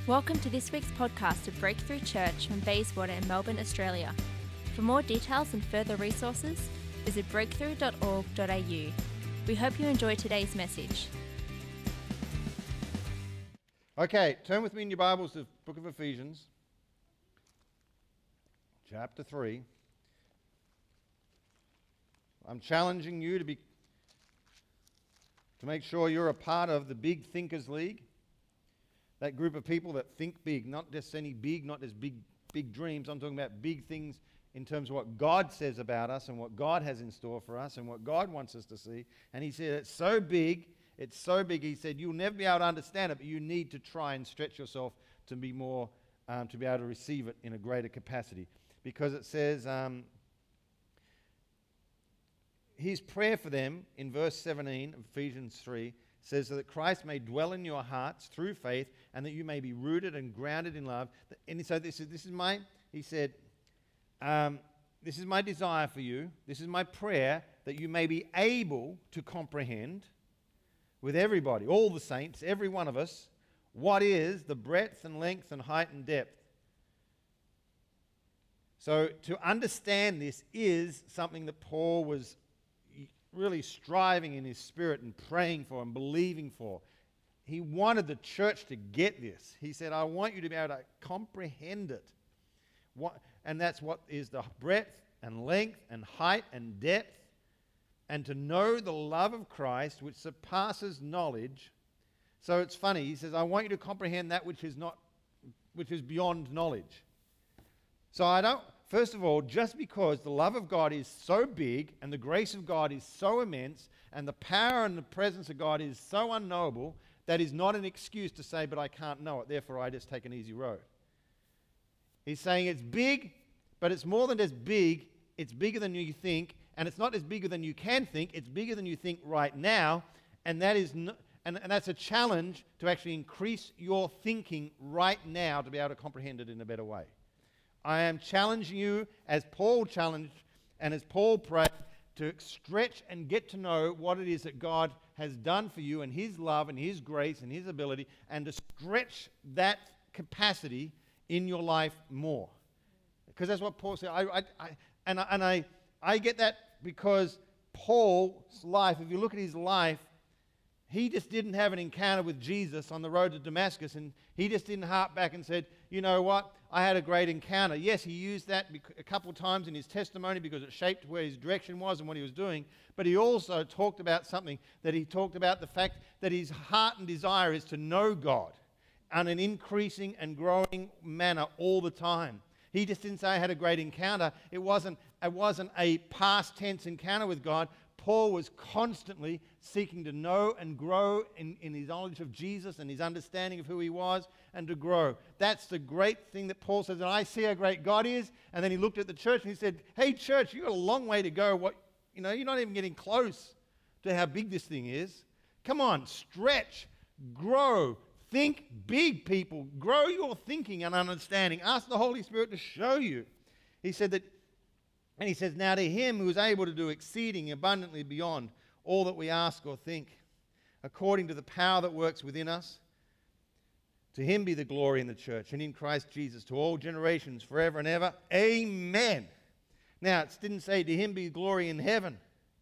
Welcome to this week's podcast of Breakthrough Church from Bayswater in Melbourne, Australia. For more details and further resources, visit breakthrough.org.au. We hope you enjoy today's message. Okay, turn with me in your Bibles to the book of Ephesians, chapter 3. I'm challenging you to make sure you're a part of the Big Thinkers League, that group of people that think big, not just any big, not just big dreams. I'm talking about big things in terms of what God says about us and what God has in store for us and what God wants us to see. And he said, it's so big, he said, you'll never be able to understand it, but you need to try and stretch yourself to be more, to be able to receive it in a greater capacity. Because it says, his prayer for them in verse 17 of Ephesians 3 says that Christ may dwell in your hearts through faith and that you may be rooted and grounded in love. And so this is my desire for you. This is my prayer that you may be able to comprehend with everybody, all the saints, every one of us, what is the breadth and length and height and depth. So to understand this is something that Paul was really striving in his spirit and praying for and believing for. He wanted the church to get this. He said, I want you to be able to comprehend it. And that's what is the breadth and length and height and depth, and to know the love of Christ which surpasses knowledge. So it's funny, he says, I want you to comprehend that which is beyond knowledge. So first of all, just because the love of God is so big and the grace of God is so immense and the power and the presence of God is so unknowable, that is not an excuse to say, but I can't know it, therefore I just take an easy road. He's saying it's big, but it's more than just big. It's bigger than you think, and it's not as bigger than you can think. It's bigger than you think right now, and that's a challenge to actually increase your thinking right now to be able to comprehend it in a better way. I am challenging you, as Paul challenged and as Paul prayed, to stretch and get to know what it is that God has done for you and his love and his grace and his ability, and to stretch that capacity in your life more. Because that's what Paul said. I get that because Paul's life, if you look at his life, he just didn't have an encounter with Jesus on the road to Damascus, and he just didn't hark back and said, you know what, I had a great encounter. Yes, he used that a couple of times in his testimony because it shaped where his direction was and what he was doing, but he also talked about something, that he talked about the fact that his heart and desire is to know God on an increasing and growing manner all the time. He just didn't say I had a great encounter. It wasn't a past tense encounter with God. Paul was constantly seeking to know and grow in his knowledge of Jesus and his understanding of who he was, and to grow. That's the great thing that Paul says, and I see how great God is. And then he looked at the church and he said, hey church, you've got a long way to go. You're not even getting close to how big this thing is. Come on, stretch, grow, think big, people. Grow your thinking and understanding. Ask the Holy Spirit to show you. He said that. And he says, now to him who is able to do exceeding abundantly beyond all that we ask or think, according to the power that works within us, to him be the glory in the church and in Christ Jesus to all generations forever and ever. Amen. Now, it didn't say to him be glory in heaven.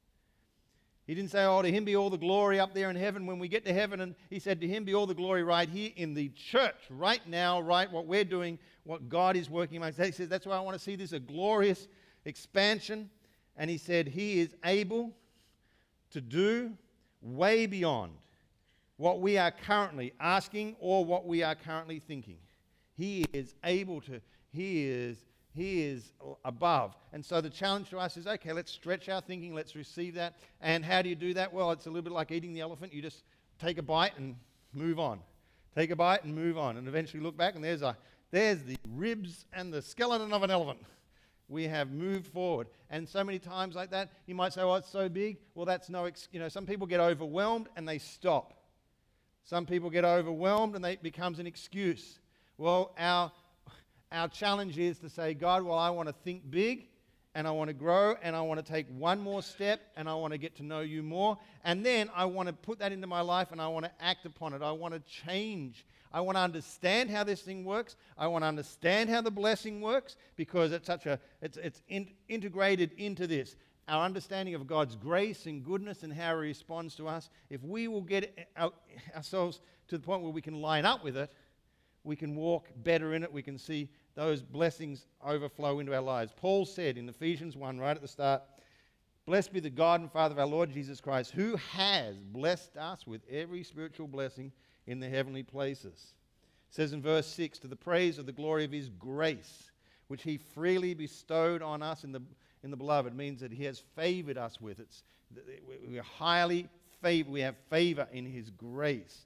He didn't say, to him be all the glory up there in heaven when we get to heaven. And he said, to him be all the glory right here in the church, right now, right what we're doing, what God is working amongst. He says, that's why I want to see this a glorious expansion. And he said he is able to do way beyond what we are currently asking or what we are currently thinking. He is able to, he is above. And so the challenge to us is, okay, let's stretch our thinking, let's receive that. And how do you do that? Well, it's a little bit like eating the elephant. You just take a bite and move on. Take a bite and move on, and eventually look back and there's the ribs and the skeleton of an elephant. We have moved forward. And so many times like that, you might say, it's so big. Well, that's some people get overwhelmed and they stop. Some people get overwhelmed and it becomes an excuse. Well, our challenge is to say, God, I want to think big and I want to grow, and I want to take one more step, and I want to get to know you more. And then I want to put that into my life, and I want to act upon it. I want to change. I want to understand how this thing works. I want to understand how the blessing works, because it's integrated into this. Our understanding of God's grace and goodness and how He responds to us. If we will get ourselves to the point where we can line up with it, we can walk better in it. We can see those blessings overflow into our lives. Paul said in Ephesians 1, right at the start, "Blessed be the God and Father of our Lord Jesus Christ, who has blessed us with every spiritual blessing in the heavenly places." It says in verse 6, "To the praise of the glory of His grace, which He freely bestowed on us in the beloved." It means that He has favored us with it. We are highly favored. We have favor in His grace.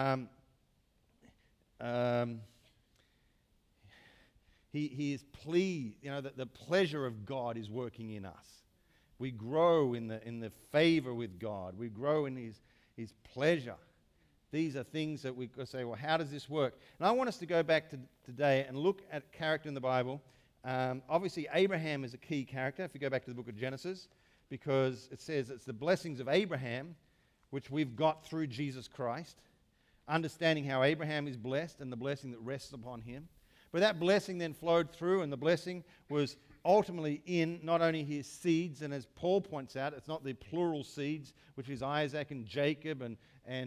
He is pleased. That the pleasure of God is working in us. We grow in the favor with God. We grow in His pleasure. These are things that we could say, well, how does this work? And I want us to go back to today and look at character in the Bible. Obviously, Abraham is a key character if you go back to the book of Genesis, because it says it's the blessings of Abraham, which we've got through Jesus Christ, understanding how Abraham is blessed and the blessing that rests upon him. But that blessing then flowed through, and the blessing was ultimately in not only his seeds, and as Paul points out, it's not the plural seeds, which is Isaac and Jacob and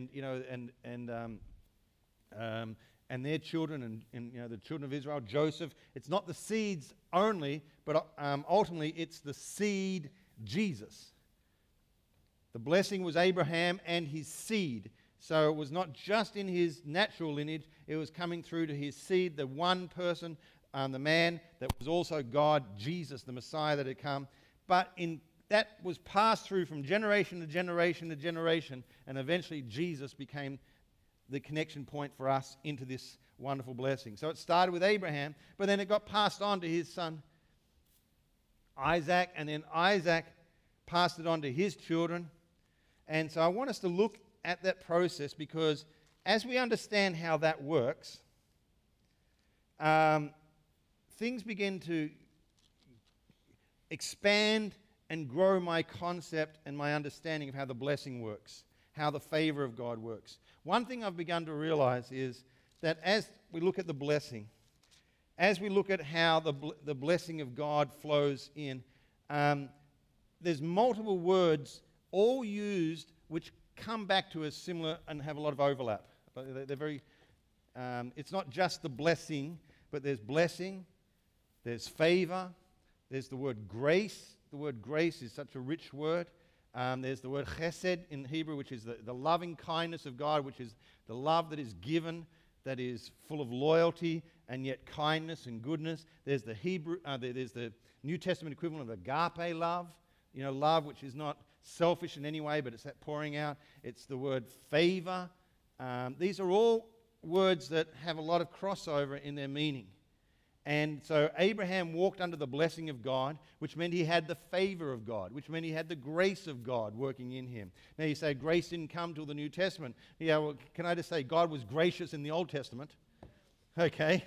their children and the children of Israel, Joseph. It's not the seeds only, but ultimately it's the seed, Jesus. The blessing was Abraham and his seed. So it was not just in his natural lineage, it was coming through to his seed, the one person, the man that was also God, Jesus, the Messiah that had come. But that was passed through from generation to generation to generation, and eventually Jesus became the connection point for us into this wonderful blessing. So it started with Abraham, but then it got passed on to his son Isaac, and then Isaac passed it on to his children. And so I want us to look at that process, because as we understand how that works, things begin to expand and grow my concept and my understanding of how the blessing works, how the favor of God works. One thing I've begun to realize is that as we look at the blessing, as we look at how the blessing of God flows in, there's multiple words all used which come back to us similar and have a lot of overlap. But they're very, it's not just the blessing, but there's blessing, there's favor, there's the word grace. The word grace is such a rich word. There's the word chesed in Hebrew, which is the loving kindness of God, which is the love that is given, that is full of loyalty and yet kindness and goodness. There's the there's the New Testament equivalent of agape love, love which is not selfish in any way, but it's that pouring out. It's the word favor. These are all words that have a lot of crossover in their meaning. And so Abraham walked under the blessing of God, which meant he had the favor of God, which meant he had the grace of God working in him. Now you say grace didn't come till the New Testament. Yeah, well, can I just say God was gracious in the Old Testament? Okay.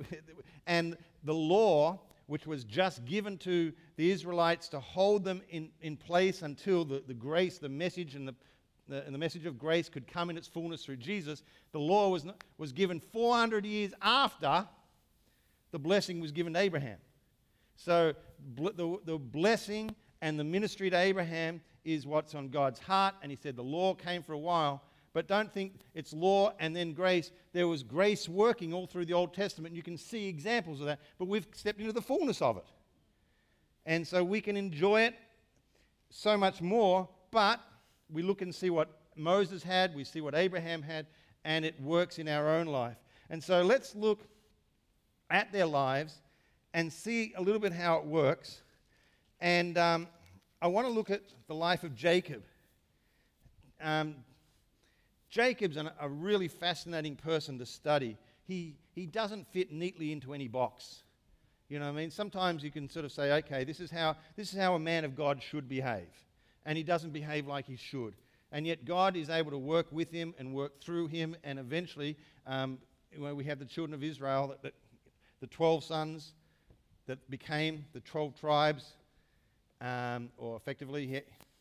And the law, which was just given to the Israelites to hold them in place until the grace, the message, and the message of grace could come in its fullness through Jesus. The law was given 400 years after the blessing was given to Abraham. So the blessing and the ministry to Abraham is what's on God's heart, and he said the law came for a while. But don't think it's law and then grace. There was grace working all through the Old Testament. You can see examples of that. But we've stepped into the fullness of it. And so we can enjoy it so much more. But we look and see what Moses had. We see what Abraham had. And it works in our own life. And so let's look at their lives and see a little bit how it works. And I want to look at the life of Jacob. Jacob's a really fascinating person to study. He doesn't fit neatly into any box. You know what I mean? Sometimes you can sort of say, okay, this is how a man of God should behave. And he doesn't behave like he should. And yet God is able to work with him and work through him. And eventually, we have the children of Israel, the 12 sons that became the 12 tribes or effectively,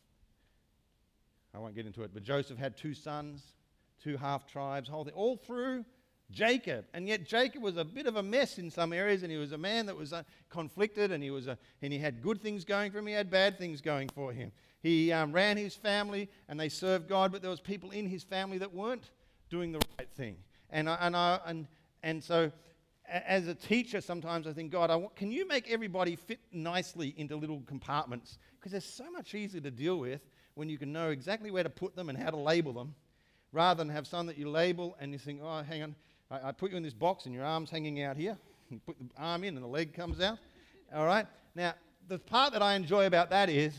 I won't get into it, but Joseph had 2 sons, 2 half-tribes, whole thing, all through Jacob. And yet Jacob was a bit of a mess in some areas, and he was a man that was conflicted, and he had good things going for him, he had bad things going for him. He ran his family, and they served God, but there was people in his family that weren't doing the right thing. And so as a teacher, sometimes I think, God, can you make everybody fit nicely into little compartments? Because they're so much easier to deal with when you can know exactly where to put them and how to label them, rather than have some that you label and you think, oh, hang on, I put you in this box and your arm's hanging out here. You put the arm in and the leg comes out. All right? Now, the part that I enjoy about that is,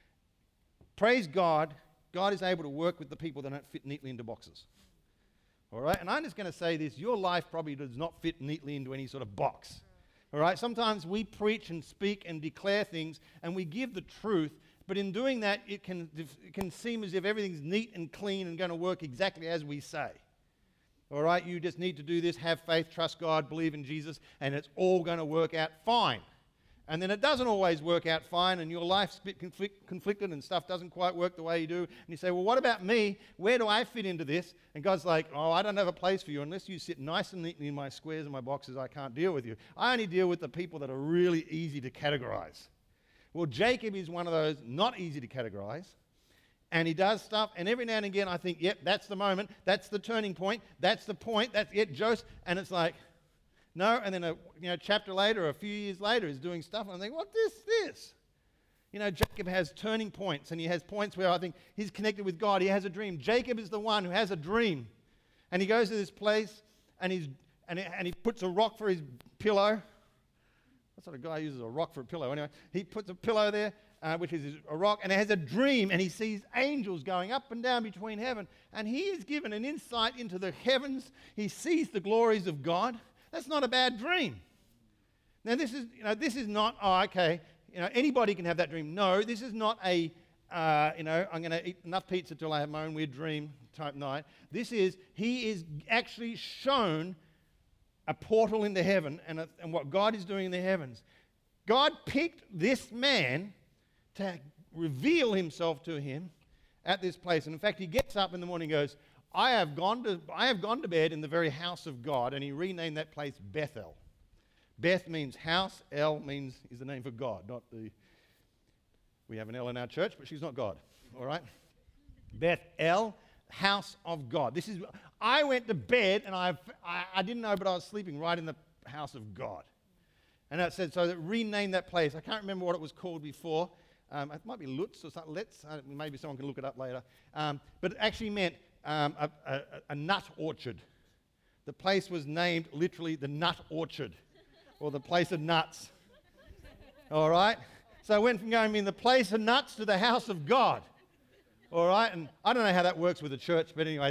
praise God, God is able to work with the people that don't fit neatly into boxes. All right? And I'm just going to say this, your life probably does not fit neatly into any sort of box. All right? Sometimes we preach and speak and declare things and we give the truth, but in doing that, it can seem as if everything's neat and clean and going to work exactly as we say. All right? You just need to do this, have faith, trust God, believe in Jesus, and it's all going to work out fine. And then it doesn't always work out fine, and your life's a bit conflicted and stuff doesn't quite work the way you do. And you say, well, what about me? Where do I fit into this? And God's like, oh, I don't have a place for you. Unless you sit nice and neatly in my squares and my boxes, I can't deal with you. I only deal with the people that are really easy to categorize. Well, Jacob is one of those not easy to categorize. And he does stuff, and every now and again I think, yep, that's the moment, that's the turning point, that's the point, that's it, Joseph. And it's like, no, and then a chapter later or a few years later he's doing stuff, and I think, what is this? Jacob has turning points, and he has points where I think he's connected with God. He has a dream. Jacob is the one who has a dream. And he goes to this place, and he puts a rock for his pillow. What sort of guy uses a rock for a pillow? Anyway, he puts a pillow there, which is a rock, and it has a dream, and he sees angels going up and down between heaven, and he is given an insight into the heavens. He sees the glories of God. That's not a bad dream. Now, this is not, oh, okay, anybody can have that dream. No, this is not a, I'm going to eat enough pizza till I have my own weird dream type night. He is actually shown a portal into heaven and what God is doing in the heavens. God picked this man to reveal himself to him at this place. And in fact, he gets up in the morning and goes, I have gone to bed in the very house of God, and he renamed that place Bethel. Beth means house, El is the name for God, not the. We have an El in our church, but she's not God. All right, Bethel, house of God. I went to bed and I didn't know, but I was sleeping right in the house of God, and that said so that renamed that place. I can't remember what it was called before. It might be Lutz or something. Maybe someone can look it up later. But it actually meant a nut orchard. The place was named literally the Nut Orchard, or the place of nuts. All right? So I went from going in the place of nuts to the house of God. All right? And I don't know how that works with the church, but anyway,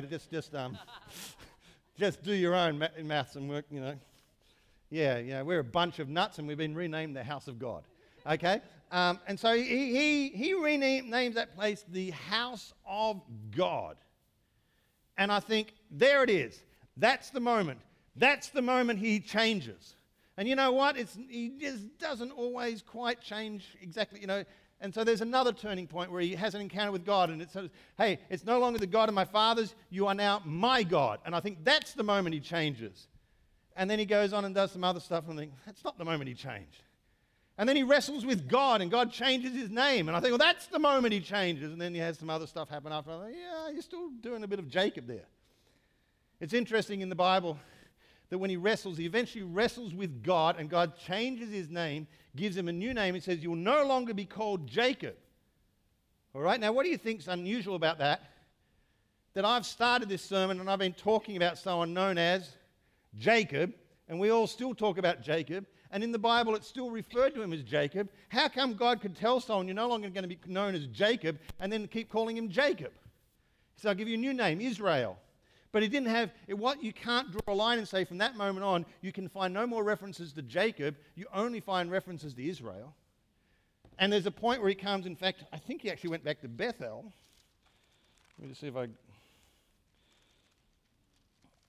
just do your own maths and work, Yeah, we're a bunch of nuts, and we've been renamed the house of God. Okay? And so he renames that place the house of God. And I think, there it is. That's the moment. That's the moment he changes. And you know what? He just doesn't always quite change exactly, And so there's another turning point where he has an encounter with God, and it says, hey, it's no longer the God of my fathers, you are now my God. And I think that's the moment he changes. And then he goes on and does some other stuff, and I think, that's not the moment he changed. And then he wrestles with God, and God changes his name. And I think, well, that's the moment he changes. And then he has some other stuff happen after. I think, yeah, you're still doing a bit of Jacob there. It's interesting in the Bible that when he eventually wrestles with God, and God changes his name, gives him a new name, and says, you'll no longer be called Jacob. All right? Now, what do you think's unusual about that? That I've started this sermon, and I've been talking about someone known as Jacob, and we all still talk about Jacob. And in the Bible, it's still referred to him as Jacob. How come God could tell someone you're no longer going to be known as Jacob and then keep calling him Jacob? So I'll give you a new name, Israel. But he didn't have, you can't draw a line and say from that moment on, you can find no more references to Jacob. You only find references to Israel. And there's a point where he comes, in fact, I think he actually went back to Bethel. Let me just see if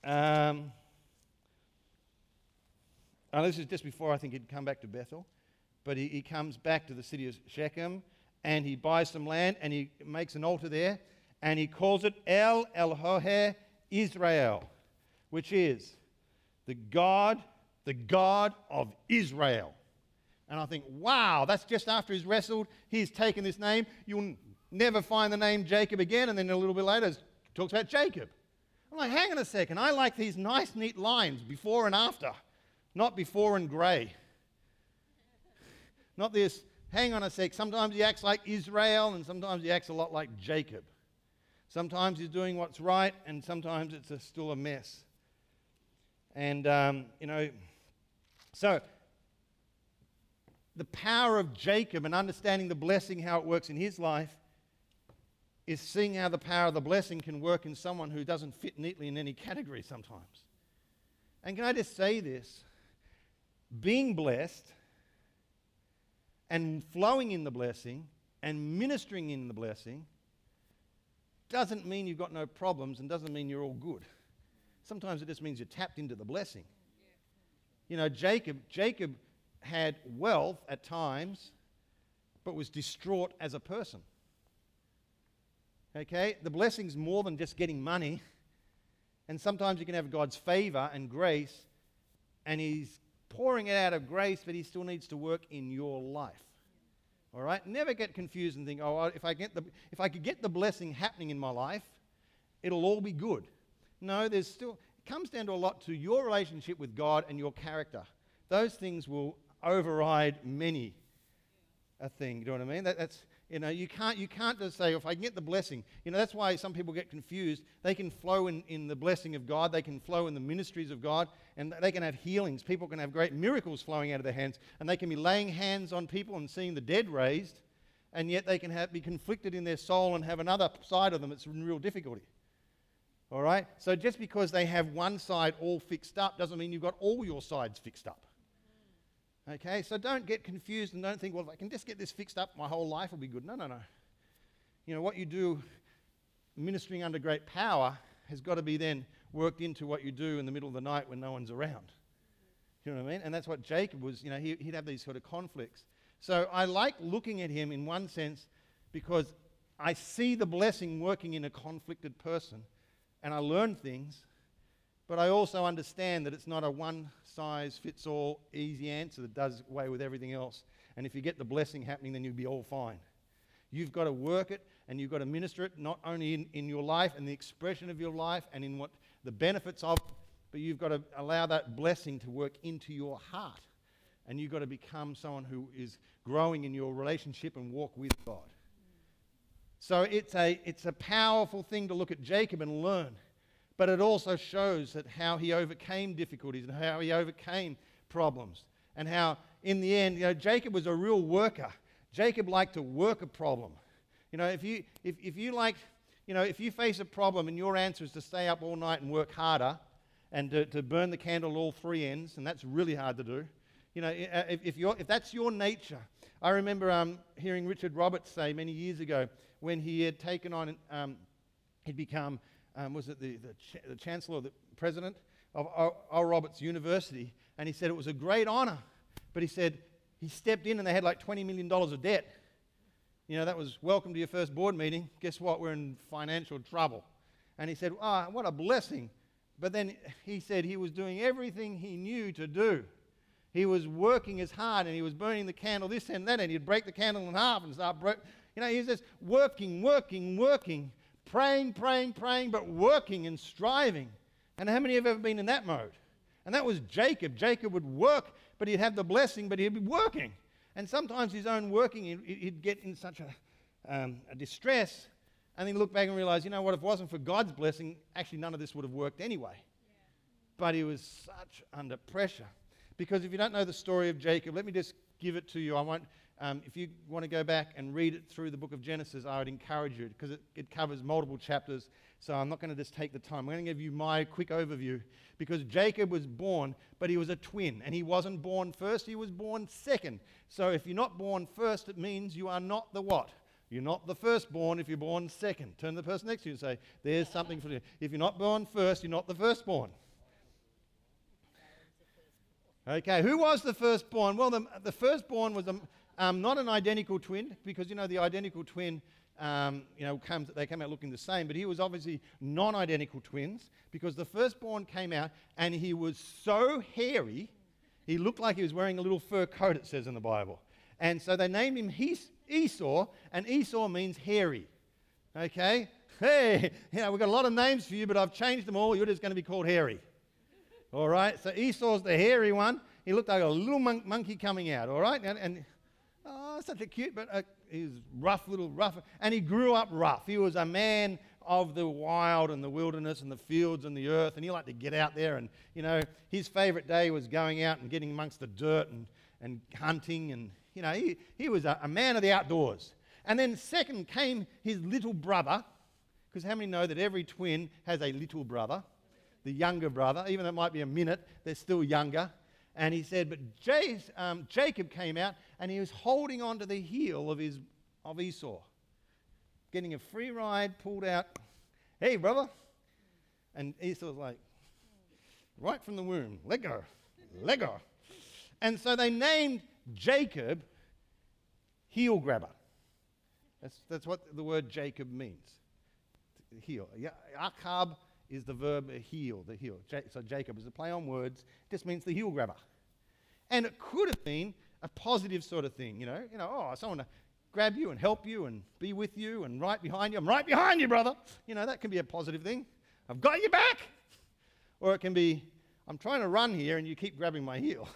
this is just before I think he'd come back to Bethel. But he comes back to the city of Shechem, and he buys some land, and he makes an altar there, and he calls it El Elohe Israel, which is the God of Israel. And I think, wow, that's just after he's wrestled. He's taken this name. You'll never find the name Jacob again. And then a little bit later, it talks about Jacob. I'm like, hang on a second. I like these nice, neat lines, before and after, not before and grey. Not this, hang on a sec. Sometimes he acts like Israel, and sometimes he acts a lot like Jacob. Sometimes he's doing what's right, and sometimes it's still a mess. And, so the power of Jacob and understanding the blessing, how it works in his life, is seeing how the power of the blessing can work in someone who doesn't fit neatly in any category sometimes. And can I just say this? Being blessed and flowing in the blessing and ministering in the blessing doesn't mean you've got no problems and doesn't mean you're all good. Sometimes it just means you're tapped into the blessing. You know, Jacob had wealth at times, but was distraught as a person. Okay? The blessing's more than just getting money. And sometimes you can have God's favor and grace, and he's pouring it out of grace, but he still needs to work in your life. All right? Never get confused and think, oh, if I could get the blessing happening in my life, it'll all be good. No, it comes down to a lot to your relationship with God and your character. Those things will override many a thing. You know what I mean? That's you can't just say, if I can get the blessing. That's why some people get confused. They can flow in the blessing of God. They can flow in the ministries of God, and they can have healings. People can have great miracles flowing out of their hands, and they can be laying hands on people and seeing the dead raised, and yet they can be conflicted in their soul and have another side of them that's in real difficulty. All right? So just because they have one side all fixed up doesn't mean you've got all your sides fixed up. Okay? So don't get confused and don't think, well, if I can just get this fixed up, my whole life will be good. No. What you do ministering under great power has got to be then worked into what you do in the middle of the night when no one's around. You know what I mean? And that's what Jacob was, he'd have these sort of conflicts. So I like looking at him in one sense because I see the blessing working in a conflicted person, and I learn things, but I also understand that it's not a one-size-fits-all easy answer that does away with everything else. And if you get the blessing happening, then you'll be all fine. You've got to work it, and you've got to minister it, not only in your life and the expression of your life and in what the benefits of, but you've got to allow that blessing to work into your heart. And you've got to become someone who is growing in your relationship and walk with God. So it's a powerful thing to look at Jacob and learn. But it also shows that how he overcame difficulties and how he overcame problems. And how, in the end, Jacob was a real worker. Jacob liked to work a problem. If you face a problem and your answer is to stay up all night and work harder and to burn the candle at all three ends, and that's really hard to do. If that's your nature. I remember hearing Richard Roberts say many years ago when he had taken on, he'd become, was it the Chancellor or the President of Oral Roberts University, and he said it was a great honour, but he said he stepped in and they had like $20 million of debt. That was welcome to your first board meeting. Guess what? We're in financial trouble. And he said, what a blessing. But then he said he was doing everything he knew to do. He was working as hard, and he was burning the candle this and that, and he'd break the candle in half and start he was just working, praying, but working and striving. And how many have ever been in that mode? And that was Jacob. Jacob would work, but he'd have the blessing, but he'd be working. And sometimes his own working, he'd get in such a distress, and then look back and realize, if it wasn't for God's blessing, actually none of this would have worked anyway. Yeah. But he was such under pressure. Because if you don't know the story of Jacob, let me just give it to you. I won't. If you want to go back and read it through the book of Genesis, I would encourage you, because it covers multiple chapters. So I'm not going to just take the time. I'm going to give you my quick overview. Because Jacob was born, but he was a twin. And he wasn't born first, he was born second. So if you're not born first, it means you are not the what? You're not the firstborn if you're born second. Turn to the person next to you and say, there's something for you. If you're not born first, you're not the firstborn. Okay, who was the firstborn? Well, the firstborn was not an identical twin, because the identical twin, they came out looking the same, but he was obviously non-identical twins, because the firstborn came out and he was so hairy, he looked like he was wearing a little fur coat, it says in the Bible. And so they named him Esau, and Esau means hairy. Okay? Hey, we've got a lot of names for you, but I've changed them all. You're just going to be called Hairy. All right? So Esau's the hairy one. He looked like a little monkey coming out. All right? And such a cute, but he was rough. And he grew up rough. He was a man of the wild and the wilderness and the fields and the earth. And he liked to get out there. And, his favorite day was going out and getting amongst the dirt and hunting. And, he was a man of the outdoors. And then second came his little brother, because how many know that every twin has a little brother, the younger brother, even though it might be a minute, they're still younger. And he said, but Jacob came out and he was holding on to the heel of Esau, getting a free ride, pulled out, hey, brother. And Esau was like, right from the womb, let go. And so they named Jacob heel grabber. That's what the word Jacob means. Heel. Achab is the verb heel, the heel. So Jacob is a play on words. It just means the heel grabber. And it could have been a positive sort of thing, someone to grab you and help you and be with you and right behind you. I'm right behind you, brother. That can be a positive thing. I've got you back. Or it can be, I'm trying to run here and you keep grabbing my heel.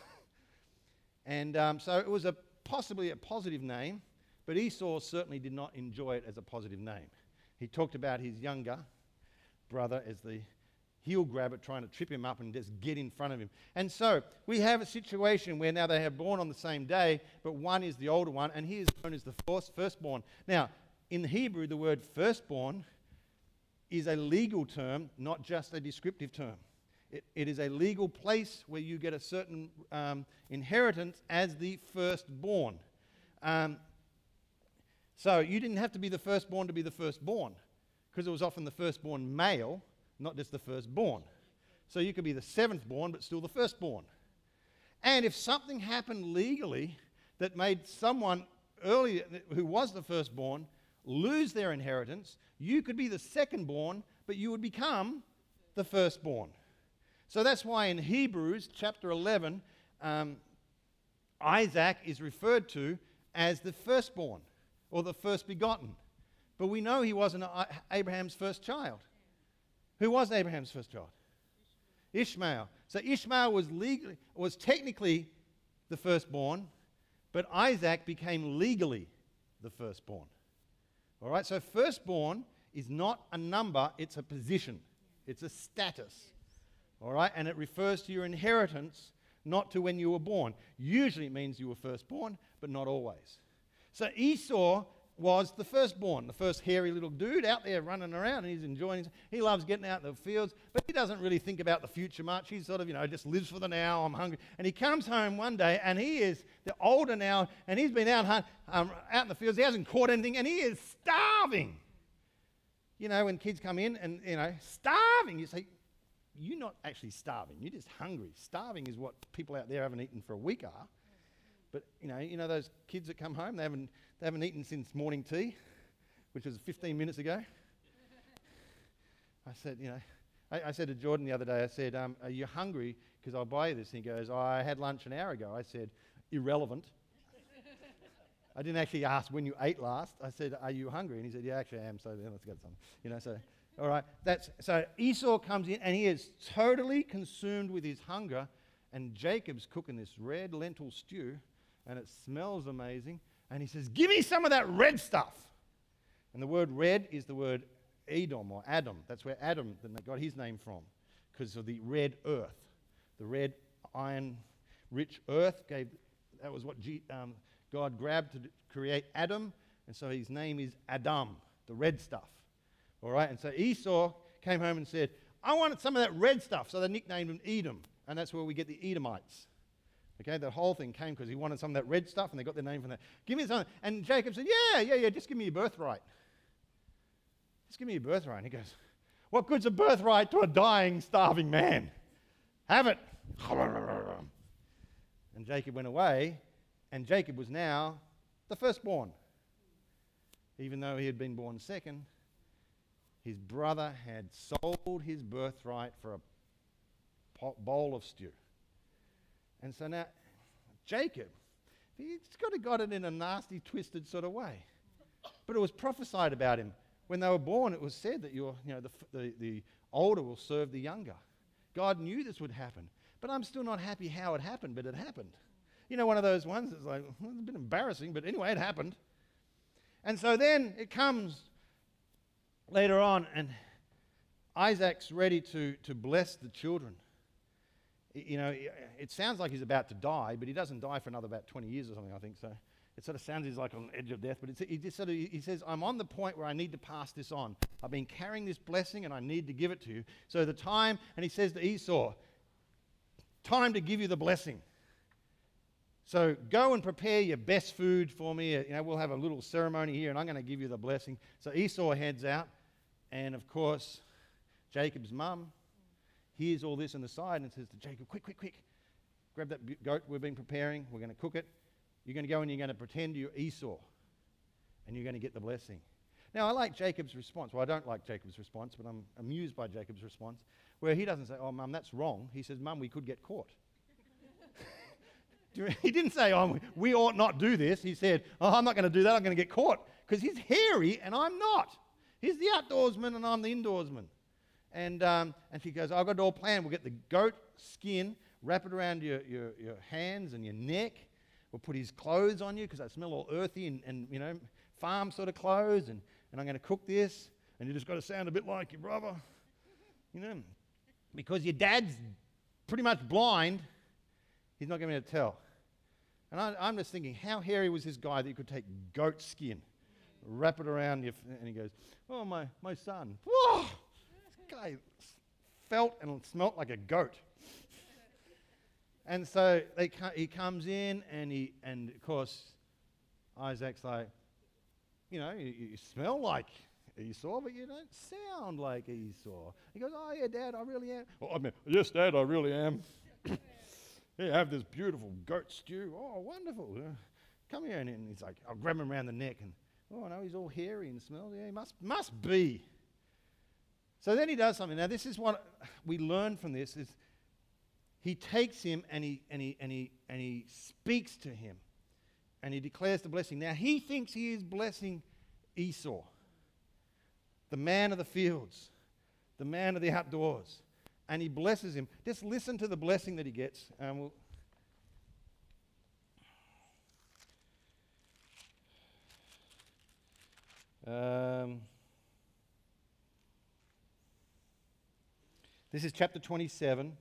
And so it was possibly a positive name, but Esau certainly did not enjoy it as a positive name. He talked about his younger brother as the heel grabber, trying to trip him up and just get in front of him. And so we have a situation where now they have born on the same day, but one is the older one, and he is known as the firstborn. Now, in Hebrew, the word firstborn is a legal term, not just a descriptive term. It is a legal place where you get a certain inheritance as the firstborn. So you didn't have to be the firstborn to be the firstborn, because it was often the firstborn male, not just the firstborn. So you could be the seventh born, but still the firstborn. And if something happened legally that made someone earlier who was the firstborn lose their inheritance, you could be the secondborn, but you would become the firstborn. So that's why in Hebrews chapter 11, Isaac is referred to as the firstborn, or the first begotten. But we know he wasn't Abraham's first child. Who was Abraham's first child? Ishmael. So Ishmael was technically the firstborn, but Isaac became legally the firstborn. All right, so firstborn is not a number, it's a position. It's a status. All right, and it refers to your inheritance, not to when you were born. Usually it means you were firstborn, but not always. So Esau was the firstborn, the first hairy little dude out there running around, and he's enjoying. He loves getting out in the fields, but he doesn't really think about the future much. He's sort of, just lives for the now. I'm hungry. And he comes home one day, and he is the older now, and he's been out in the fields. He hasn't caught anything, and he is starving. When kids come in and, starving, you say, you're not actually starving. You're just hungry. Starving is what people out there haven't eaten for a week are. But, those kids that come home, they haven't eaten since morning tea, which was 15 minutes ago. I said, I said to Jordan the other day, I said, are you hungry? Because I'll buy you this. And he goes, I had lunch an hour ago. I said, irrelevant. I didn't actually ask when you ate last. I said, are you hungry? And he said, yeah, actually I am. So then let's get something. So, all right. So Esau comes in and he is totally consumed with his hunger. And Jacob's cooking this red lentil stew. And it smells amazing. And he says, give me some of that red stuff. And the word red is the word Edom or Adam. That's where Adam got his name from, because of the red earth. The red iron-rich earth that was what God grabbed to create Adam. And so his name is Adam, the red stuff. All right? And so Esau came home and said, I wanted some of that red stuff. So they nicknamed him Edom. And that's where we get the Edomites. Okay, the whole thing came because he wanted some of that red stuff, and they got their name from that. Give me some. And Jacob said, yeah, just give me your birthright. Just give me your birthright. And he goes, what good's a birthright to a dying, starving man? Have it. And Jacob went away, and Jacob was now the firstborn. Even though he had been born second, his brother had sold his birthright for a bowl of stew. And so now, Jacob, he's got it in a nasty, twisted sort of way. But it was prophesied about him. When they were born, it was said that the older will serve the younger. God knew this would happen. But I'm still not happy how it happened, but it happened. You know, one of those ones that's like, well, it's a bit embarrassing, but anyway, it happened. And so then it comes later on, and Isaac's ready to bless the children. You know, it sounds like he's about to die, but he doesn't die for another about 20 years or something, I think so. It sort of sounds he's like on the edge of death, but he says, I'm on the point where I need to pass this on. I've been carrying this blessing and I need to give it to you. So the time, and he says to Esau, time to give you the blessing. So go and prepare your best food for me. You know, we'll have a little ceremony here and I'm going to give you the blessing. So Esau heads out, and of course, Jacob's mum hears all this on the side and says to Jacob, quick, grab that goat we've been preparing. We're going to cook it. You're going to go and you're going to pretend you're Esau, and you're going to get the blessing. Now, I like Jacob's response. Well, I don't like Jacob's response, but I'm amused by Jacob's response, where he doesn't say, oh, Mum, that's wrong. He says, Mum, we could get caught. He didn't say, oh, we ought not do this. He said, oh, I'm not going to do that. I'm going to get caught, because he's hairy and I'm not. He's the outdoorsman and I'm the indoorsman. And she goes, I've got it all planned. We'll get the goat skin, wrap it around your hands and your neck. We'll put his clothes on you because they smell all earthy and you know, farm sort of clothes. And I'm going to cook this. And you just got to sound a bit like your brother. You know, because your dad's pretty much blind. He's not going to be able to tell. And I'm just thinking, how hairy was this guy that you could take goat skin, wrap it around you, and he goes, oh, my son. Whoa! This guy felt and smelt like a goat. And so he comes in, and of course, Isaac's like, you know, you smell like Esau, but you don't sound like Esau. He goes, oh, yeah, Dad, I really am. Well, I mean, yes, Dad, I really am. Here, have this beautiful goat stew. Oh, wonderful. Come here. And he's like, I'll grab him around the neck. And, oh, no, he's all hairy and smells. Yeah, he must be. So then he does something. Now, this is what we learn from this is he takes him and he speaks to him. And he declares the blessing. Now, he thinks he is blessing Esau, the man of the fields, the man of the outdoors. And he blesses him. Just listen to the blessing that he gets. This is chapter 27.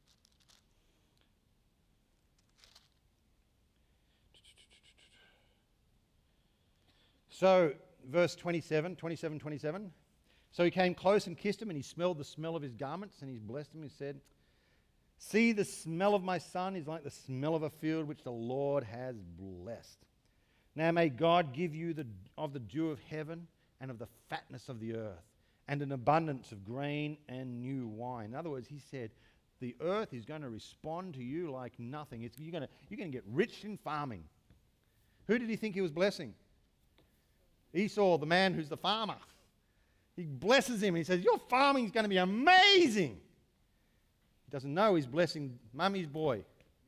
So, verse 27. So he came close and kissed him, and he smelled the smell of his garments, and he blessed him and said, see, the smell of my son is like the smell of a field which the Lord has blessed. Now may God give you of the dew of heaven and of the fatness of the earth, and an abundance of grain and new wine. In other words, he said, the earth is going to respond to you like nothing. You're going to get rich in farming. Who did he think he was blessing? Esau, the man who's the farmer. He blesses him. He says, your farming is going to be amazing. He doesn't know he's blessing mummy's boy.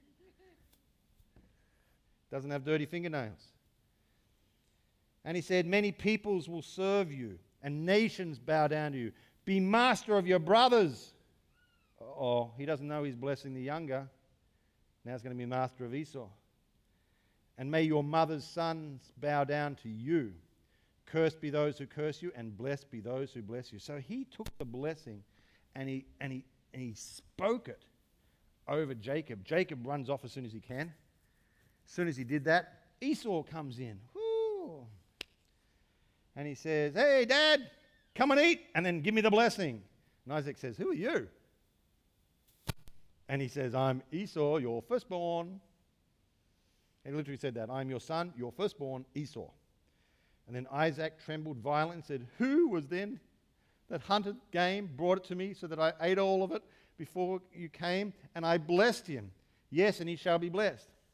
Doesn't have dirty fingernails. And he said, many peoples will serve you, and nations bow down to you. Be master of your brothers. Oh, he doesn't know he's blessing the younger. Now he's going to be master of Esau. And may your mother's sons bow down to you. Cursed be those who curse you, and blessed be those who bless you. So he took the blessing and he spoke it over Jacob. Jacob runs off as soon as he can. As soon as he did that, Esau comes in. Woo! And he says, hey, Dad, come and eat, and then give me the blessing. And Isaac says, who are you? And he says, I'm Esau, your firstborn. He literally said that. I'm your son, your firstborn, Esau. And then Isaac trembled violently and said, who was then that hunted game, brought it to me so that I ate all of it before you came? And I blessed him. Yes, and he shall be blessed.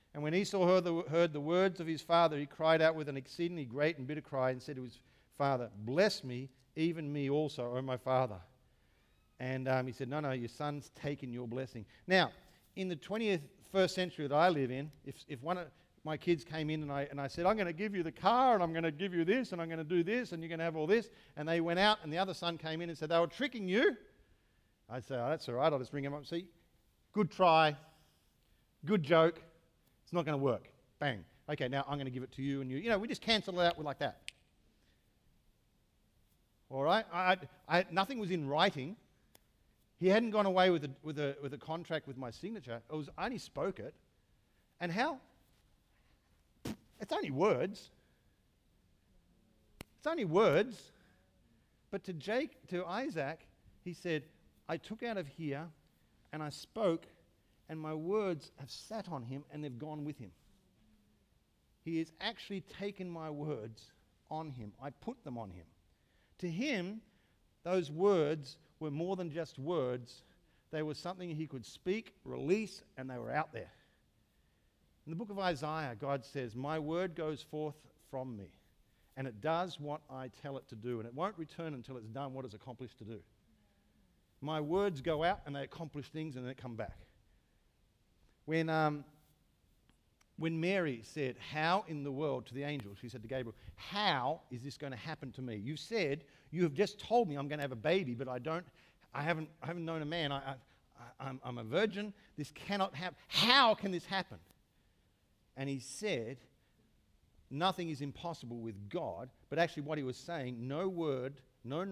And when Esau heard the words of his father, he cried out with an exceedingly great and bitter cry and said to his father, "Bless me, even me also, O my father." And he said, no, your son's taken your blessing. Now, in the 21st century that I live in, if one of my kids came in and I said, "I'm going to give you the car, and I'm going to give you this, and I'm going to do this, and you're going to have all this," and they went out and the other son came in and said, "They were tricking you," I'd say, "Oh, that's all right, I'll just bring him up and see. Good try, good joke. It's not going to work. Bang. Okay, now I'm going to give it to you and you. You know, we just cancel it out like that. All right? Nothing was in writing. He hadn't gone away with a contract with my signature. I only spoke it. And how? It's only words. It's only words. But to Isaac, he said, "I took out of here and I spoke, and my words have sat on him and they've gone with him." He has actually taken my words on him. I put them on him. To him, those words were more than just words. They were something he could speak, release, and they were out there. In the book of Isaiah, God says, "My word goes forth from me, and it does what I tell it to do, and it won't return until it's done what it's accomplished to do." My words go out, and they accomplish things, and they come back. When Mary said, "How in the world," to the angel, she said to Gabriel, "How is this going to happen to me? You said, you have just told me I'm going to have a baby, but I haven't known a man. I'm a virgin. This cannot happen. How can this happen?" And he said, nothing is impossible with God, but actually what he was saying, no word, no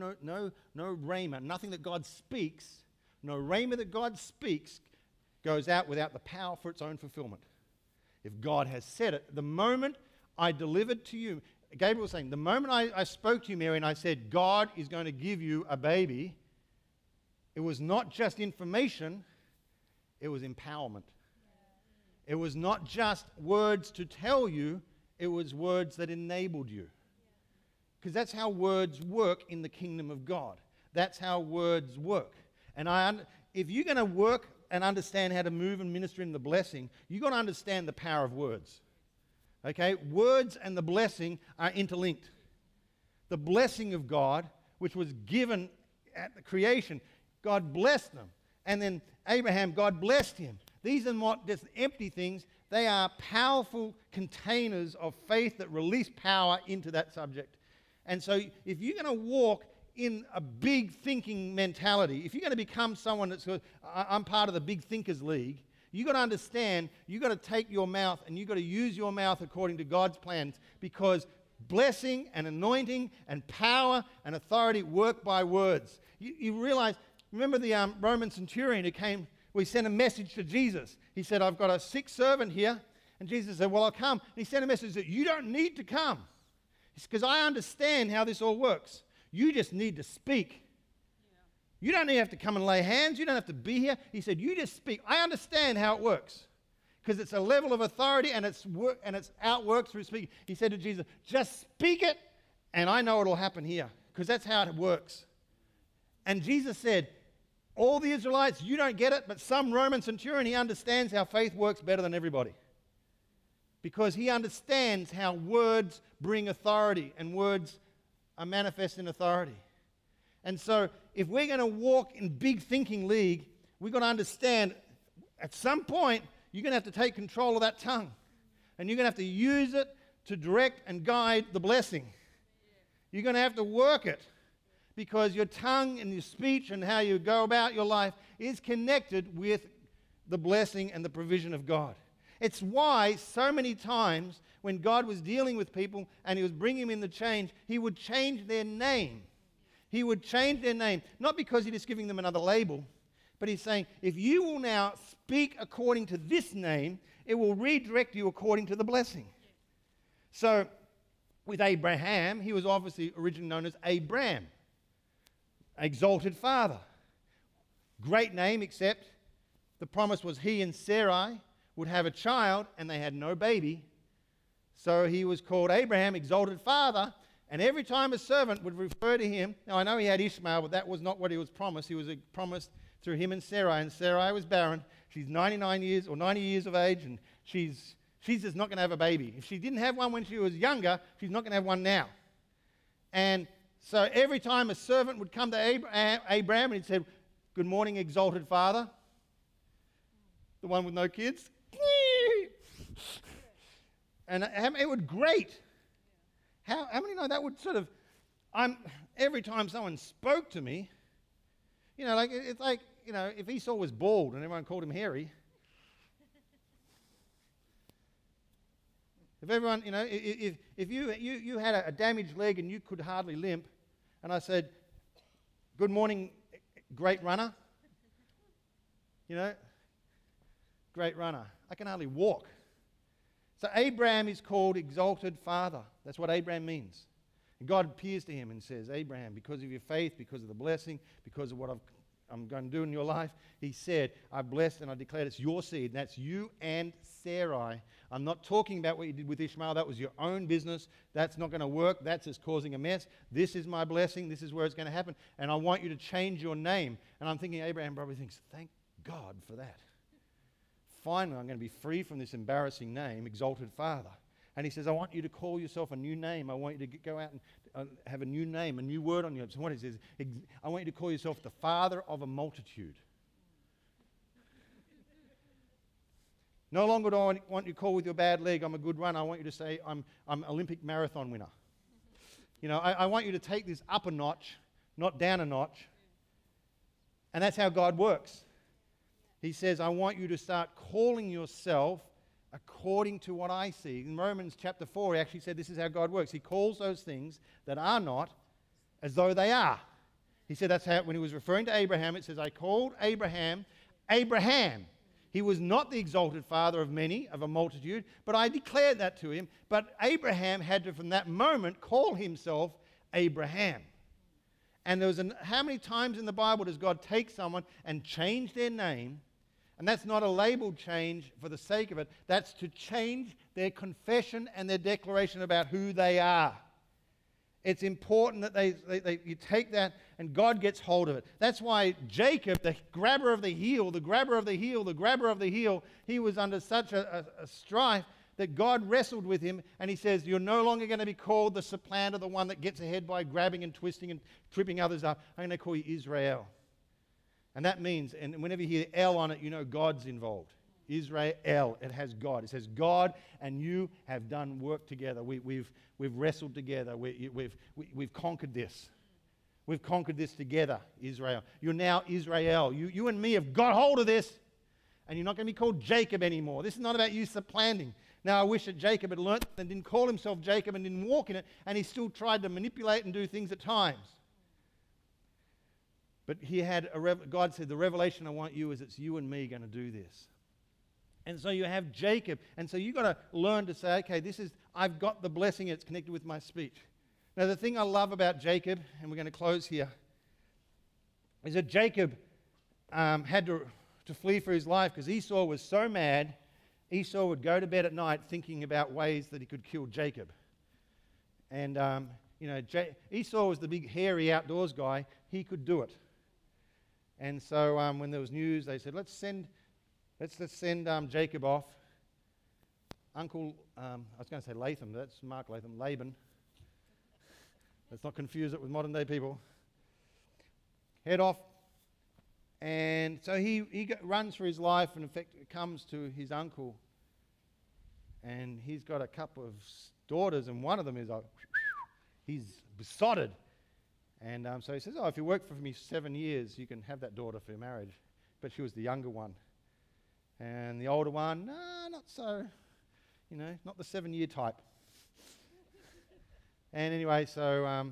rhema, nothing that God speaks, no rhema that God speaks goes out without the power for its own fulfillment. If God has said it, the moment I delivered to you, Gabriel was saying, the moment I spoke to you, Mary, and I said, God is going to give you a baby, it was not just information, it was empowerment. It was not just words to tell you, it was words that enabled you. Because that's how words work in the kingdom of God. That's how words work. And if you're going to work and understand how to move and minister in the blessing, you've got to understand the power of words. Okay? Words and the blessing are interlinked. The blessing of God, which was given at the creation, God blessed them. And then Abraham, God blessed him. These are not just empty things. They are powerful containers of faith that release power into that subject. And so if you're going to walk in a big thinking mentality, if you're going to become someone that's, I'm part of the Big Thinkers League, you've got to understand, you've got to take your mouth and you've got to use your mouth according to God's plans, because blessing and anointing and power and authority work by words. You realize, remember the Roman centurion who came, we sent a message to Jesus. He said, "I've got a sick servant here." And Jesus said, "Well, I'll come." And he sent a message that you don't need to come. It's because I understand how this all works. You just need to speak. You don't have to come and lay hands. You don't have to be here. He said, "You just speak." I understand how it works, because it's a level of authority and it's outworked through speaking. He said to Jesus, "Just speak it, and I know it'll happen here," because that's how it works. And Jesus said, all the Israelites, you don't get it, but some Roman centurion, he understands how faith works better than everybody, because he understands how words bring authority and words are manifest in authority. And so if we're going to walk in Big Thinking League, we've got to understand at some point you're going to have to take control of that tongue, and you're going to have to use it to direct and guide the blessing. You're going to have to work it, because your tongue and your speech and how you go about your life is connected with the blessing and the provision of God. It's why so many times when God was dealing with people and he was bringing them in the change, he would change their name. He would change their name, not because he's just giving them another label, but he's saying, if you will now speak according to this name, it will redirect you according to the blessing. So with Abraham, he was obviously originally known as Abram, exalted father. Great name, except the promise was he and Sarai would have a child, and they had no baby. So he was called Abraham, exalted father, and every time a servant would refer to him, now I know he had Ishmael, but that was not what he was promised. He was promised through him and Sarai was barren. She's 90 years of age, and she's she's just not going to have a baby. If she didn't have one when she was younger, she's not going to have one now. And so every time a servant would come to Abraham and he'd say, "Good morning, exalted father." The one with no kids. And it would grate. How many know that would sort of, every time someone spoke to me, like it's like, if Esau was bald and everyone called him hairy. If everyone, if you had a damaged leg and you could hardly limp, and I said, "Good morning, great runner," great runner. I can hardly walk. So Abraham is called exalted father. That's what Abraham means. And God appears to him and says, "Abraham, because of your faith, because of the blessing, because of what I'm going to do in your life," he said, "I blessed and I declared it's your seed." And that's you and Sarai. I'm not talking about what you did with Ishmael. That was your own business. That's not going to work. That's just causing a mess. This is my blessing. This is where it's going to happen. And I want you to change your name. And I'm thinking Abraham probably thinks, thank God for that. Finally, I'm going to be free from this embarrassing name, exalted father. And he says, "I want you to call yourself a new name. I want you to go out and have a new name, a new word on your lips." What he says, "I want you to call yourself the father of a multitude." No longer do I want you to call with your bad leg, "I'm a good runner." I want you to say, I'm Olympic marathon winner. I want you to take this up a notch, not down a notch. And that's how God works. He says, "I want you to start calling yourself according to what I see." In Romans chapter 4, he actually said this is how God works. He calls those things that are not as though they are. He said that's how, when he was referring to Abraham, it says, "I called Abraham, Abraham. He was not the exalted father of many, of a multitude, but I declared that to him." But Abraham had to, from that moment, call himself Abraham. And there was how many times in the Bible does God take someone and change their name? And that's not a label change for the sake of it. That's to change their confession and their declaration about who they are. It's important that you take that and God gets hold of it. That's why Jacob, the grabber of the heel, he was under such a strife that God wrestled with him and he says, "You're no longer going to be called the supplanter, the one that gets ahead by grabbing and twisting and tripping others up. I'm going to call you Israel." And that means, and whenever you hear L on it, God's involved. Israel, it has God. It says, "God and you have done work together. We've wrestled together. We've conquered this. We've conquered this together, Israel. You're now Israel. You and me have got hold of this, and you're not going to be called Jacob anymore. This is not about you supplanting." Now, I wish that Jacob had learnt and didn't call himself Jacob and didn't walk in it, and he still tried to manipulate and do things at times. But he had God said, "The revelation I want you is it's you and me going to do this." And so you have Jacob. And so you've got to learn to say, okay, I've got the blessing. It's connected with my speech. Now, the thing I love about Jacob, and we're going to close here, is that Jacob had to flee for his life because Esau was so mad. Esau would go to bed at night thinking about ways that he could kill Jacob. And, Esau was the big, hairy outdoors guy. He could do it. And so when there was news, they said, let's send Jacob off. Uncle, I was going to say Latham, that's Mark Latham, Laban. Let's not confuse it with modern day people. Head off. And so he runs for his life and in fact comes to his uncle. And he's got a couple of daughters and one of them is he's besotted. And so he says, if you work for me 7 years, you can have that daughter for your marriage. But she was the younger one. And the older one, not so, not the 7-year type. And anyway, so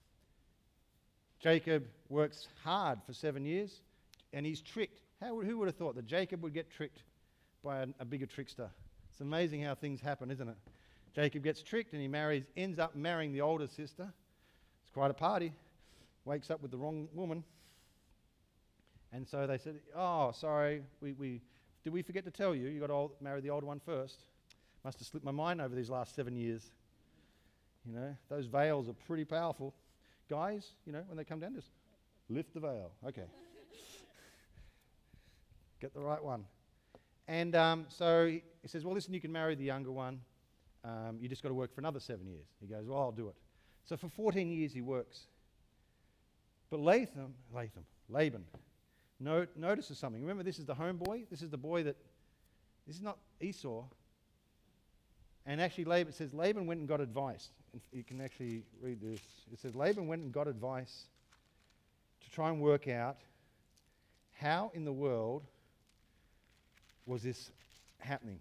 Jacob works hard for 7 years and he's tricked. Who would have thought that Jacob would get tricked by a bigger trickster? It's amazing how things happen, isn't it? Jacob gets tricked and he ends up marrying the older sister. It's quite a party. Wakes up with the wrong woman. And so they said, sorry, did we forget to tell you? You got to marry the older one first. Must have slipped my mind over these last 7 years. Those veils are pretty powerful. Guys, when they come down, just lift the veil. Okay. Get the right one. And so he says, well, listen, you can marry the younger one. You just got to work for another 7 years. He goes, well, I'll do it. So for 14 years he works. But Laban, notices something. Remember, this is the homeboy. This is the boy that, this is not Esau. And actually Laban says, Laban went and got advice. And you can actually read this. It says, Laban went and got advice to try and work out how in the world was this happening.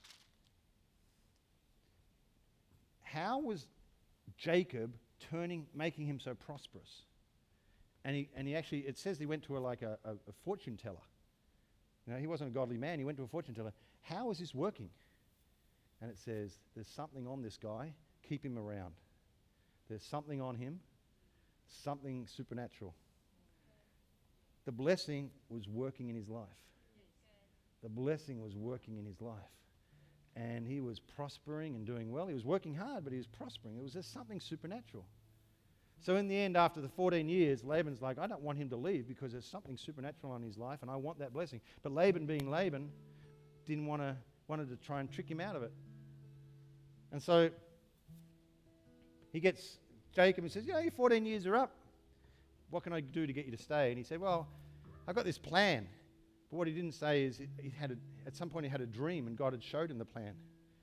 How was Jacob making him so prosperous? And he actually, it says he went to a fortune teller. You know, he wasn't a godly man. He went to a fortune teller. How is this working? And it says, there's something on this guy. Keep him around. There's something on him. Something supernatural. The blessing was working in his life. The blessing was working in his life. And he was prospering and doing well. He was working hard, but he was prospering. It was just something supernatural. So in the end, after the 14 years, Laban's like, I don't want him to leave because there's something supernatural in his life and I want that blessing. But Laban, being Laban, wanted to try and trick him out of it. And so he gets Jacob and says, your 14 years are up. What can I do to get you to stay? And he said, well, I've got this plan. But what he didn't say is at some point he had a dream and God had showed him the plan.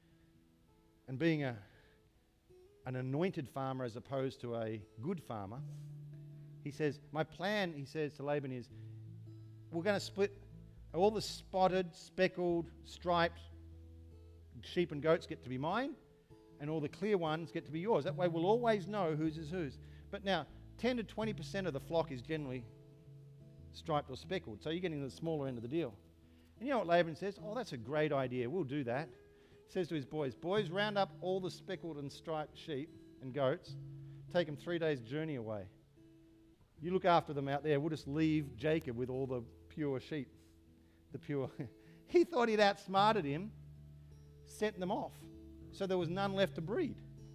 And being an anointed farmer as opposed to a good farmer, he says, my plan, he says to Laban, is we're going to split all the spotted, speckled, striped sheep and goats get to be mine, and all the clear ones get to be yours. That way we'll always know whose is whose. But now, 10 to 20% of the flock is generally striped or speckled, so you're getting the smaller end of the deal. And you know what Laban says? Oh, that's a great idea. We'll do that. He says to his boys, round up all the speckled and striped sheep and goats, take them 3 days' journey away. You look after them out there. We'll just leave Jacob with all the pure sheep. He thought he'd outsmarted him, sent them off. So there was none left to breed.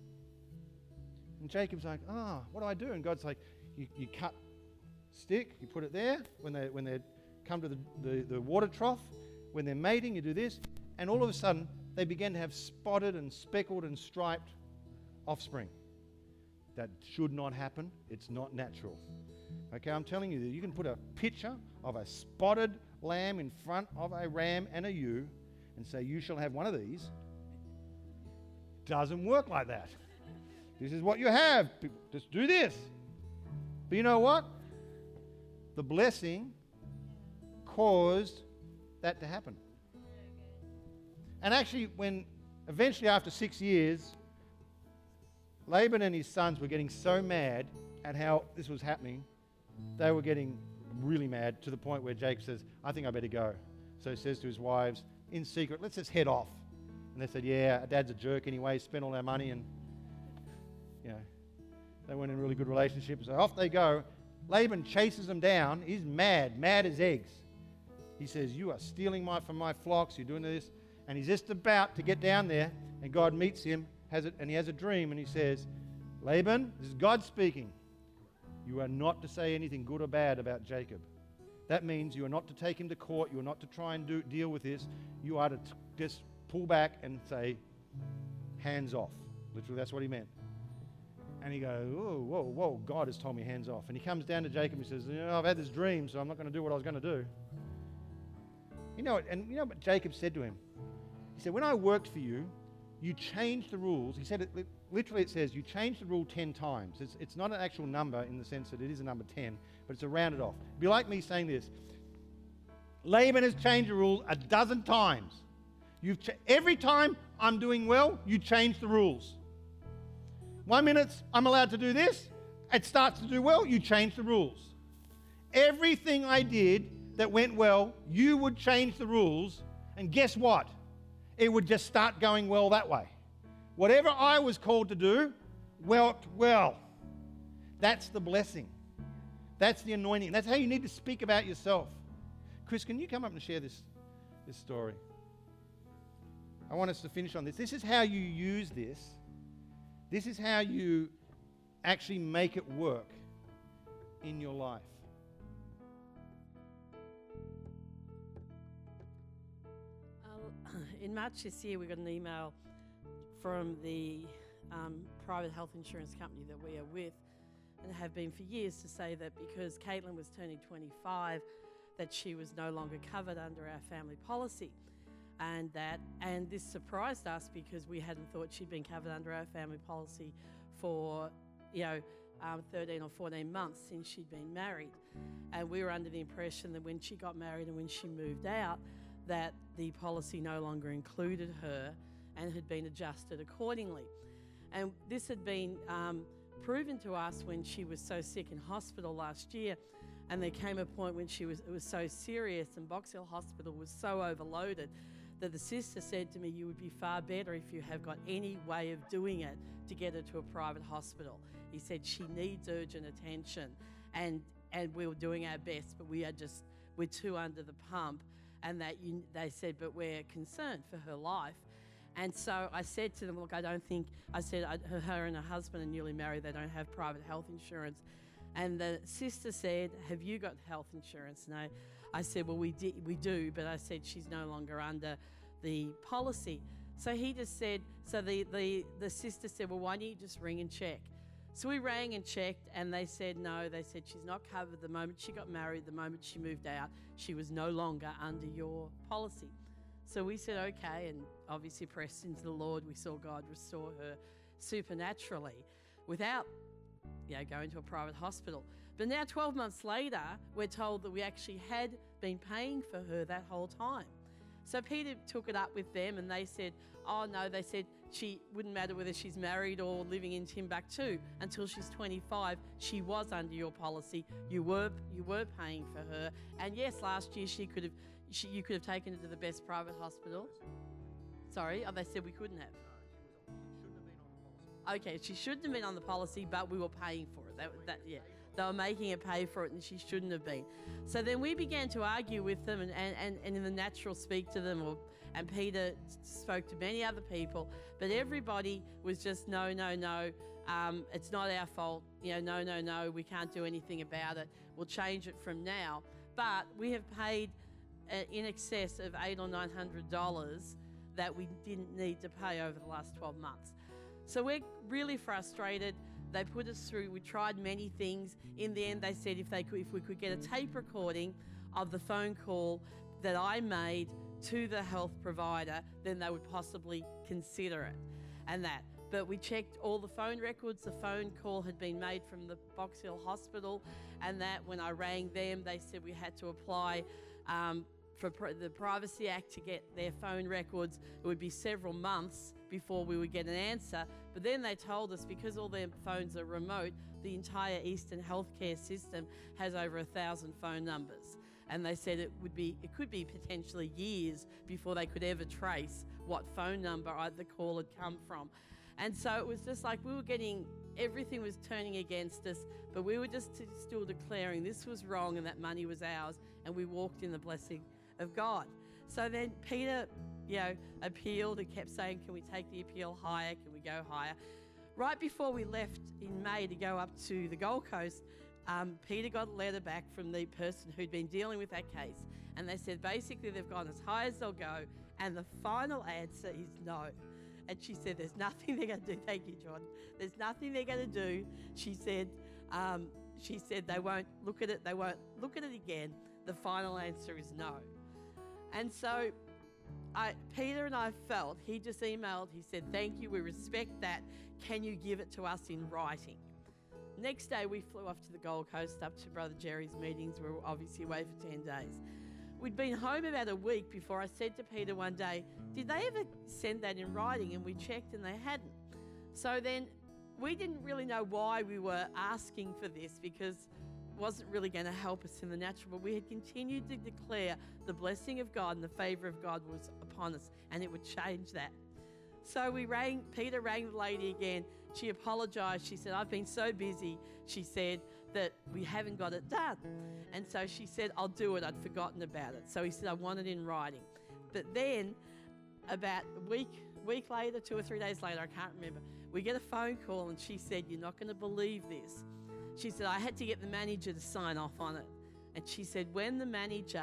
And Jacob's like, what do I do? And God's like, you cut stick, you put it there. When they come to the water trough, when they're mating, you do this. And all of a sudden, they began to have spotted and speckled and striped offspring. That should not happen. It's not natural. Okay, I'm telling you that you can put a picture of a spotted lamb in front of a ram and a ewe and say, you shall have one of these. Doesn't work like that. This is what you have. Just do this. But you know what? The blessing caused that to happen. And actually, when eventually after 6 years, Laban and his sons were getting so mad at how this was happening, they were getting really mad to the point where Jacob says, I think I better go. So he says to his wives, in secret, let's just head off. And they said, yeah, our dad's a jerk anyway, spent all our money, and they weren't in a really good relationship. So off they go. Laban chases them down. He's mad as eggs. He says, you are stealing from my flocks, you're doing this. And he's just about to get down there, and God meets him, and he has a dream, and he says, Laban, this is God speaking, you are not to say anything good or bad about Jacob. That means you are not to take him to court, you are not to try and deal with this, you are to just pull back and say, hands off. Literally, that's what he meant. And he goes, whoa, God has told me hands off. And he comes down to Jacob and he says, I've had this dream, so I'm not going to do what I was going to do. You know what Jacob said to him? He said, when I worked for you, you changed the rules. He said, literally it says, you changed the rule 10 times. It's not an actual number in the sense that it is a number 10, but it's a rounded off. It'd be like me saying this. Laban has changed the rules 12 times. Every time I'm doing well, you change the rules. 1 minute I'm allowed to do this, it starts to do well, you change the rules. Everything I did that went well, you would change the rules, and guess what? It would just start going well that way. Whatever I was called to do, worked well. That's the blessing. That's the anointing. That's how you need to speak about yourself. Chris, can you come up and share this story? I want us to finish on this. This is how you use this. This is how you actually make it work in your life. in March this year, we got an email from the private health insurance company that we are with and have been for years, to say that because Caitlin was turning 25, that she was no longer covered under our family policy. And this surprised us because we hadn't thought she'd been covered under our family policy for 13 or 14 months since she'd been married. And we were under the impression that when she got married and when she moved out, that the policy no longer included her and had been adjusted accordingly. And this had been proven to us when she was so sick in hospital last year, and there came a point when it was so serious and Box Hill Hospital was so overloaded that the sister said to me, you would be far better if you have got any way of doing it to get her to a private hospital. He said she needs urgent attention, and we were doing our best, but we're too under the pump, and they said, but we're concerned for her life. And so I said to them, look, her and her husband are newly married, they don't have private health insurance. And the sister said, have you got health insurance? And I said, well, we do, but I said she's no longer under the policy. So he just said, the sister said, well, why don't you just ring and check? So we rang and checked, and they said no. They said she's not covered the moment she got married, the moment she moved out, she was no longer under your policy. So we said, okay, and obviously pressed into the Lord. We saw God restore her supernaturally without going to a private hospital. But now 12 months later, we're told that we actually had been paying for her that whole time. So Peter took it up with them, and they said, oh no, they said she wouldn't matter whether she's married or living in Timbuktu until she's 25. She was under your policy. You were paying for her. And yes, last year you could have taken her to the best private hospital. Sorry, they said we couldn't have. Okay, she shouldn't have been on the policy, but we were paying for it. They were making her pay for it, and she shouldn't have been. So then we began to argue with them, and in the natural speak to them, and Peter spoke to many other people, but everybody was just no, it's not our fault. No, we can't do anything about it. We'll change it from now. But we have paid in excess of $800 or $900 that we didn't need to pay over the last 12 months. So we're really frustrated. They put us through, we tried many things. In the end, they said if we could get a tape recording of the phone call that I made to the health provider, then they would possibly consider it and that. But we checked all the phone records. The phone call had been made from the Box Hill Hospital, and that when I rang them, they said we had to apply for the Privacy Act to get their phone records. It would be several months before we would get an answer. But then they told us, because all their phones are remote, the entire Eastern healthcare system has over 1,000 phone numbers. And they said it could be potentially years before they could ever trace what phone number the call had come from. And so it was just like everything was turning against us, but we were just still declaring this was wrong and that money was ours, and we walked in the blessing of God. So then Peter, appealed and kept saying, can we take the appeal higher? Can we go higher? Right before we left in May to go up to the Gold Coast, Peter got a letter back from the person who'd been dealing with that case, and they said basically they've gone as high as they'll go, and the final answer is no. And she said, there's nothing they're going to do. Thank you, John. There's nothing they're going to do. She said they won't look at it. They won't look at it again. The final answer is no. And so Peter and I felt, he just emailed, he said, thank you, we respect that. Can you give it to us in writing? Next day, we flew off to the Gold Coast, up to Brother Jerry's meetings. We were obviously away for 10 days. We'd been home about a week before I said to Peter one day, did they ever send that in writing? And we checked and they hadn't. So then we didn't really know why we were asking for this, because it wasn't really going to help us in the natural, but we had continued to declare the blessing of God and the favour of God was upon us, and it would change that. So Peter rang the lady again. She apologised. She said, I've been so busy, she said, that we haven't got it done. And so she said, I'll do it. I'd forgotten about it. So he said, I want it in writing. But then about a week later, 2 or 3 days later, I can't remember, we get a phone call and she said, you're not going to believe this. She said, I had to get the manager to sign off on it. And she said, when the manager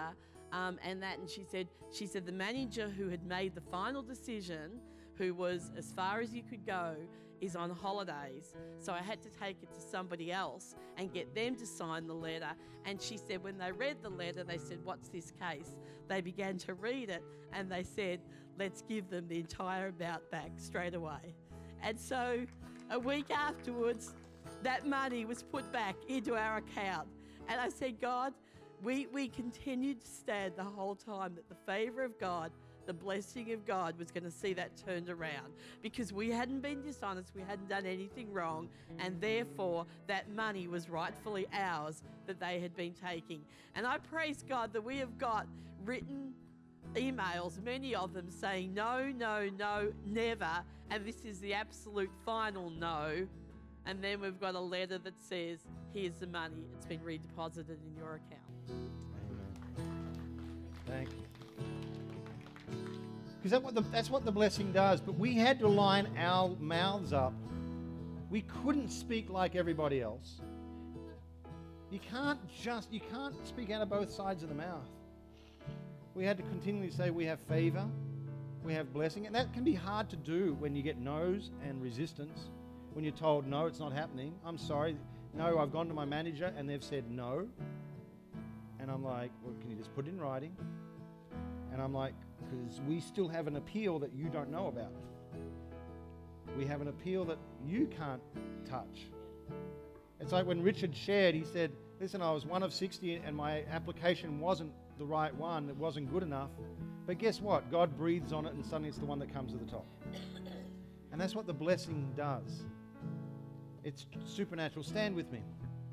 And she said the manager who had made the final decision, who was as far as you could go, is on holidays. So I had to take it to somebody else and get them to sign the letter. And she said when they read the letter, they said, "What's this case?" They began to read it and they said, "Let's give them the entire amount back straight away." And so a week afterwards, that money was put back into our account. And I said, God, we continued to stand the whole time that the favour of God, the blessing of God was going to see that turned around, because we hadn't been dishonest, we hadn't done anything wrong, and therefore that money was rightfully ours that they had been taking. And I praise God that we have got written emails, many of them saying no, no, no, never, and this is the absolute final no. And then we've got a letter that says, here's the money, it's been redeposited in your account. Amen. Thank you. Because that's what the blessing does. But we had to line our mouths up. We couldn't speak like everybody else. You can't speak out of both sides of the mouth. We had to continually say we have favor, we have blessing. And that can be hard to do when you get no's and resistance. When you're told, no, it's not happening. I'm sorry. No, I've gone to my manager and they've said no. And I'm like, well, can you just put it in writing? And I'm like, because we still have an appeal that you don't know about. We have an appeal that you can't touch. It's like when Richard shared, he said, listen, I was one of 60 and my application wasn't the right one. It wasn't good enough. But guess what? God breathes on it and suddenly it's the one that comes to the top. And that's what the blessing does. It's supernatural. Stand with me.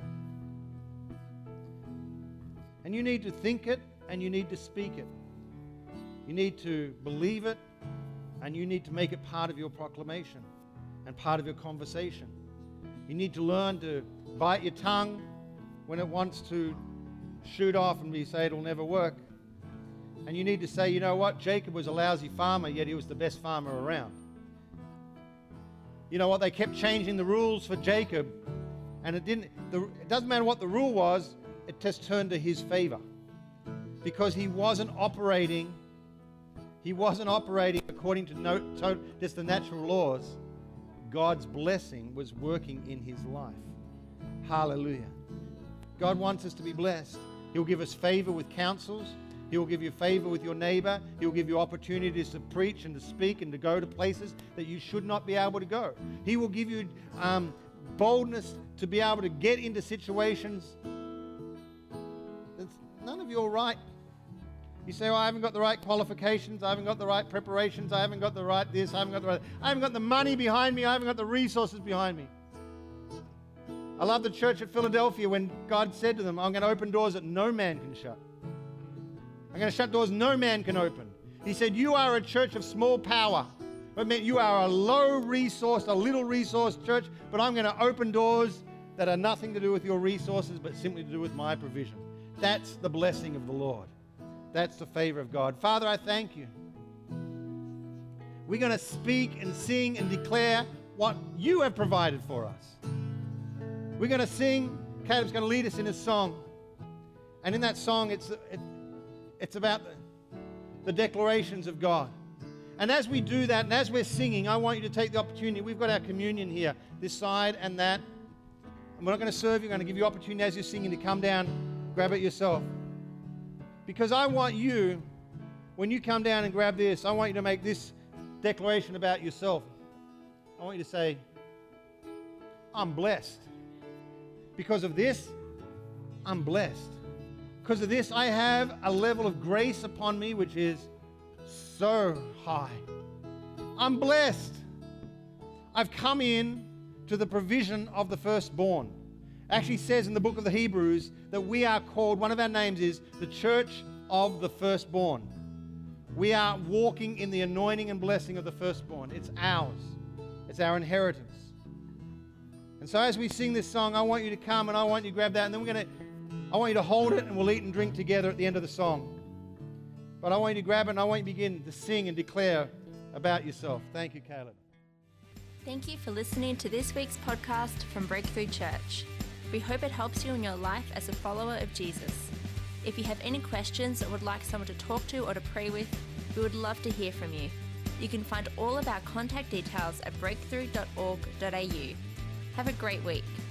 And you need to think it and you need to speak it. You need to believe it and you need to make it part of your proclamation and part of your conversation. You need to learn to bite your tongue when it wants to shoot off and you say it'll never work. And you need to say, you know what, Jacob was a lousy farmer, yet he was the best farmer around. You know what, they kept changing the rules for Jacob, and it doesn't matter what the rule was, it just turned to his favor. Because he wasn't operating according to just the natural laws. God's blessing was working in his life. Hallelujah. God wants us to be blessed. He'll give us favor with counsels. He will give you favor with your neighbor. He will give you opportunities to preach and to speak and to go to places that you should not be able to go. He will give you boldness to be able to get into situations that's none of your right. You say, I haven't got the right qualifications. I haven't got the right preparations. I haven't got the right this. I haven't got the money behind me. I haven't got the resources behind me. I love the church at Philadelphia when God said to them, I'm going to open doors that no man can shut. I'm going to shut doors no man can open. He said, you are a church of small power. It meant you are a low resource, a little resource church, but I'm going to open doors that are nothing to do with your resources, but simply to do with my provision. That's the blessing of the Lord. That's the favor of God. Father, I thank you. We're going to speak and sing and declare what you have provided for us. We're going to sing. Caleb's going to lead us in a song. And in that song, it's about the declarations of God. And as we do that, and as we're singing, I want you to take the opportunity. We've got our communion here, this side and that. And we're not going to serve you. We're going to give you opportunity as you're singing to come down, grab it yourself. Because I want you, when you come down and grab this, I want you to make this declaration about yourself. I want you to say, I'm blessed. Because of this, I'm blessed. Because of this, I have a level of grace upon me which is so high. I'm blessed. I've come in to the provision of the firstborn. It actually says in the book of the Hebrews that we are called, one of our names is the church of the firstborn. We are walking in the anointing and blessing of the firstborn. It's ours. It's our inheritance. And so as we sing this song, I want you to come and I want you to grab that, and then I want you to hold it and we'll eat and drink together at the end of the song. But I want you to grab it and I want you to begin to sing and declare about yourself. Thank you, Caleb. Thank you for listening to this week's podcast from Breakthrough Church. We hope it helps you in your life as a follower of Jesus. If you have any questions or would like someone to talk to or to pray with, we would love to hear from you. You can find all of our contact details at breakthrough.org.au. Have a great week.